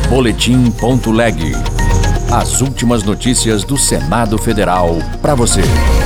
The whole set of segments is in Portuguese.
Boletim.leg. As últimas notícias do Senado Federal para você.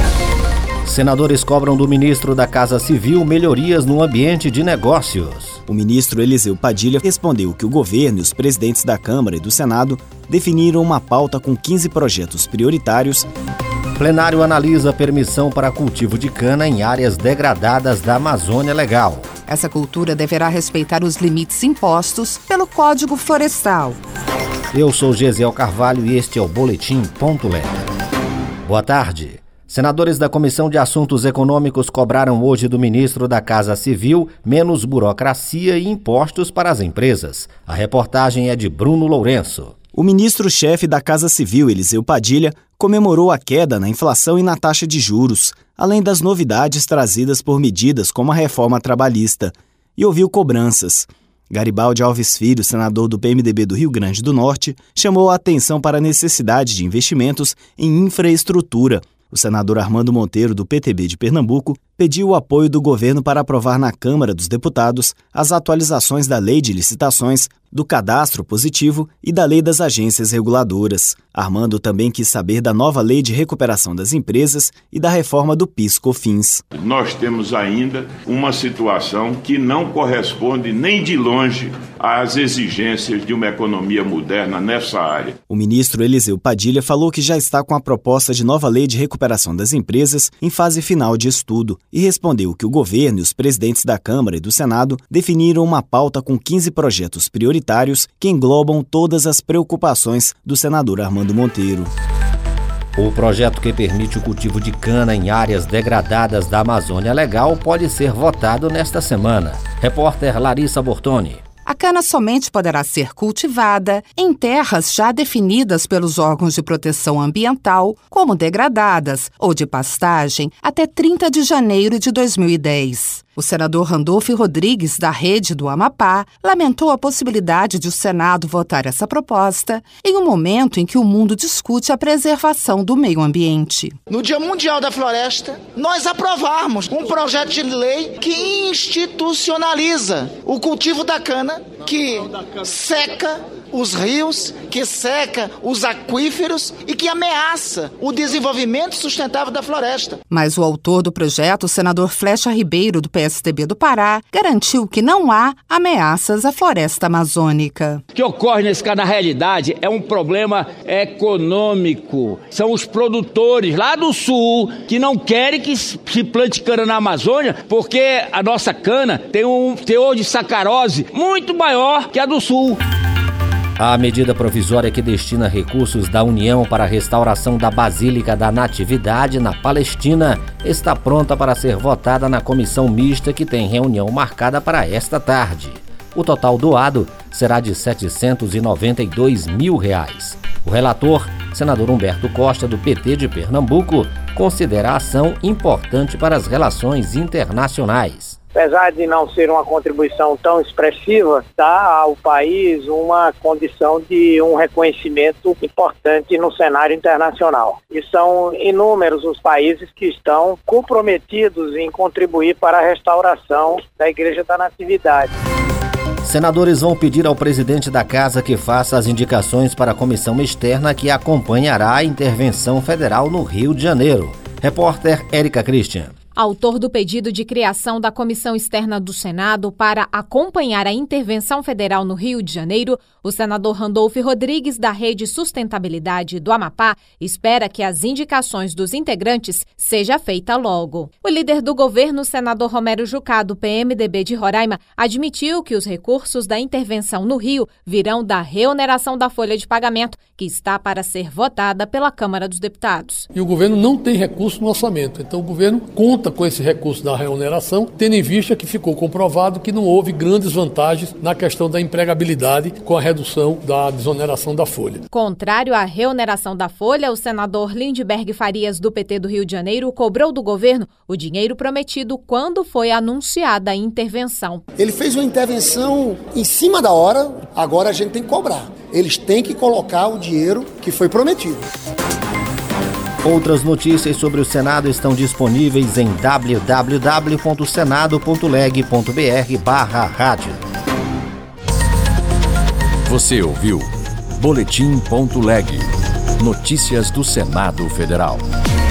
Senadores cobram do ministro da Casa Civil melhorias no ambiente de negócios. O ministro Eliseu Padilha respondeu que o governo e os presidentes da Câmara e do Senado definiram uma pauta com 15 projetos prioritários. Plenário analisa permissão para cultivo de cana em áreas degradadas da Amazônia Legal. Essa cultura deverá respeitar os limites impostos pelo Código Florestal. Eu sou Gesiel Carvalho e este é o Boletim.leg. Boa tarde. Senadores da Comissão de Assuntos Econômicos cobraram hoje do ministro da Casa Civil menos burocracia e impostos para as empresas. A reportagem é de Bruno Lourenço. O ministro-chefe da Casa Civil, Eliseu Padilha, comemorou a queda na inflação e na taxa de juros, além das novidades trazidas por medidas como a reforma trabalhista, e ouviu cobranças. Garibaldi Alves Filho, senador do PMDB do Rio Grande do Norte, chamou a atenção para a necessidade de investimentos em infraestrutura. O senador Armando Monteiro, do PTB de Pernambuco, pediu o apoio do governo para aprovar na Câmara dos Deputados as atualizações da Lei de Licitações, do Cadastro Positivo e da Lei das Agências Reguladoras. Armando também quis saber da nova Lei de Recuperação das Empresas e da reforma do PIS/COFINS. Nós temos ainda uma situação que não corresponde nem de longe às exigências de uma economia moderna nessa área. O ministro Eliseu Padilha falou que já está com a proposta de nova Lei de Recuperação das Empresas em fase final de estudo e respondeu que o governo e os presidentes da Câmara e do Senado definiram uma pauta com 15 projetos prioritários que englobam todas as preocupações do senador Armando Monteiro. O projeto que permite o cultivo de cana em áreas degradadas da Amazônia Legal pode ser votado nesta semana. Repórter Larissa Bortoni. A cana somente poderá ser cultivada em terras já definidas pelos órgãos de proteção ambiental como degradadas ou de pastagem até 30 de janeiro de 2010. O senador Randolfo Rodrigues, da Rede do Amapá, lamentou a possibilidade de o Senado votar essa proposta em um momento em que o mundo discute a preservação do meio ambiente. No Dia Mundial da Floresta, nós aprovarmos um projeto de lei que institucionaliza o cultivo da cana, que seca os rios, que seca os aquíferos e que ameaça o desenvolvimento sustentável da floresta. Mas o autor do projeto, o senador Flecha Ribeiro, do PSDB do Pará, garantiu que não há ameaças à floresta amazônica. O que ocorre nesse caso, na realidade, é um problema econômico. São os produtores lá do sul que não querem que se plante cana na Amazônia porque a nossa cana tem um teor de sacarose muito maior que a do sul. A medida provisória que destina recursos da União para a restauração da Basílica da Natividade na Palestina está pronta para ser votada na comissão mista que tem reunião marcada para esta tarde. O total doado será de R$ 792 mil. O relator, senador Humberto Costa, do PT de Pernambuco, considera a ação importante para as relações internacionais. Apesar de não ser uma contribuição tão expressiva, dá ao país uma condição de um reconhecimento importante no cenário internacional. E são inúmeros os países que estão comprometidos em contribuir para a restauração da Igreja da Natividade. Senadores vão pedir ao presidente da Casa que faça as indicações para a comissão externa que acompanhará a intervenção federal no Rio de Janeiro. Repórter Érica Christian. Autor do pedido de criação da Comissão Externa do Senado para acompanhar a intervenção federal no Rio de Janeiro, o senador Randolfo Rodrigues, da Rede Sustentabilidade do Amapá, espera que as indicações dos integrantes seja feita logo. O líder do governo, senador Romero Jucá, do PMDB de Roraima, admitiu que os recursos da intervenção no Rio virão da reoneração da folha de pagamento, que está para ser votada pela Câmara dos Deputados. E o governo não tem recurso no orçamento, então o governo conta com esse recurso da reoneração, tendo em vista que ficou comprovado que não houve grandes vantagens na questão da empregabilidade com a redução da desoneração da folha. Contrário à reoneração da folha, o senador Lindbergh Farias, do PT do Rio de Janeiro, cobrou do governo o dinheiro prometido quando foi anunciada a intervenção. Ele fez uma intervenção em cima da hora, agora a gente tem que cobrar. Eles têm que colocar o dinheiro que foi prometido. Outras notícias sobre o Senado estão disponíveis em www.senado.leg.br/rádio. Você ouviu Boletim.leg. Notícias do Senado Federal.